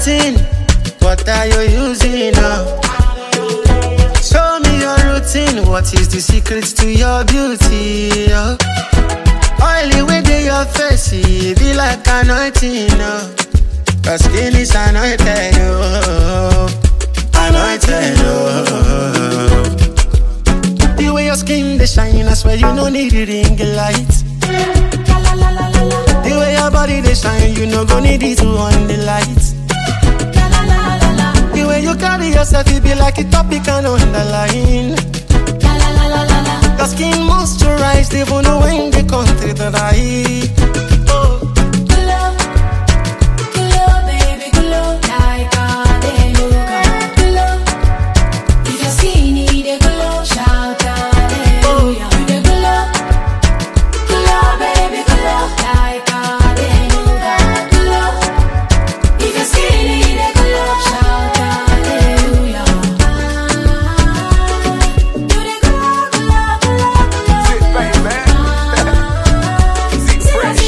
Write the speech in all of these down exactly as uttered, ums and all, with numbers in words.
routine. What are you using now? Show me your routine. What is the secret to your beauty? Oh? Oily way to your face, it be like anointing. Oh? Your skin is anointed. Oh. Anointed. Oh. The way your skin they shine, I swear you no need the ring light. The way your body they shine, you no go need it to on the light. The way you carry yourself, it be like a topic and on the line. Your skin moisturized, even when the country dry. Oh. Glow, glow, baby, glow like a deluca. Glow, if your skin need a glow, shout hallelujah. You the glow, glow, baby, glow like a deluca. Glow, if your skin need a glow, shout hallelujah. You the glow, glow, glow, glow. Sit back, man. Sit fresh.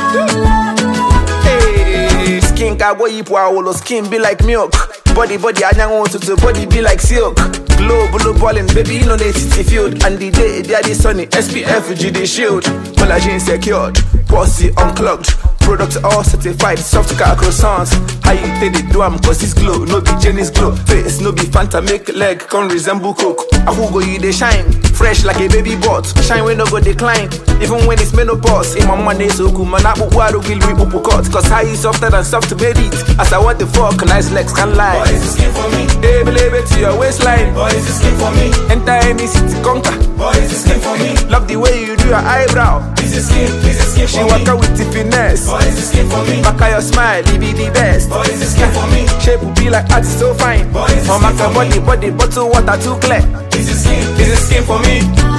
Hey, skin ka boy ipo awolo, skin be like milk. Body body anyango to body be like silk. Glow blue ballin', baby you know they city field. And the day they are the sunny, S P F G D shield. Collagen secured, pussy unclogged. Products all certified, soft car croissants. How you take the do am cause it's glow, no be Jenny's glow. Face no be Fanta, make leg can resemble coke. I who go you they shine, fresh like a baby bot. Shine when no go decline, even when it's menopause. In my money so good, man I put water will be uppercut. Cause high is softer than soft to made it. As I want the fuck, nice legs can lie. Boy, is the skin for me? Hey, believe it to your waistline. Boy, is the skin for me? Enter any city conquer. Boy, is the skin for me? Love the way you do your eyebrow. Is the skin, is the skin She for walk me? out with the finesse. Boy, is the skin for me? Back at your smile, it be the best. Boy, is the skin for me? Shape will be like art, so fine. Boy, is the Mama skin can for me? body, body, bottle water too clear. Is the skin, is the skin for me?